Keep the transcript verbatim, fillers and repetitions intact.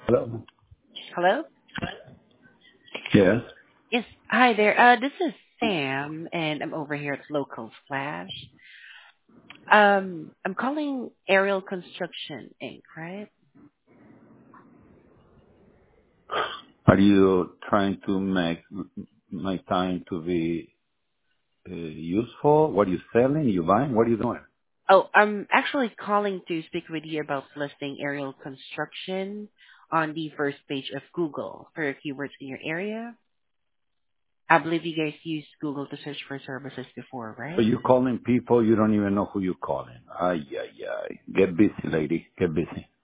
Hello. Hello? Yes. Yes. Hi there. Uh, this is Sam, and I'm over here at Local Flash. Um, I'm calling Aerial Construction Incorporated, right? Are you trying to make m- my time to be uh, useful? What are you selling? You buying? What are you doing? Oh, I'm actually calling to speak with you about listing aerial construction on the first page of Google for keywords in your area. I believe you guys used Google to search for services before, So right? you calling people, you don't even know who you're calling. Ay, ay, ay. Get busy, lady. Get busy.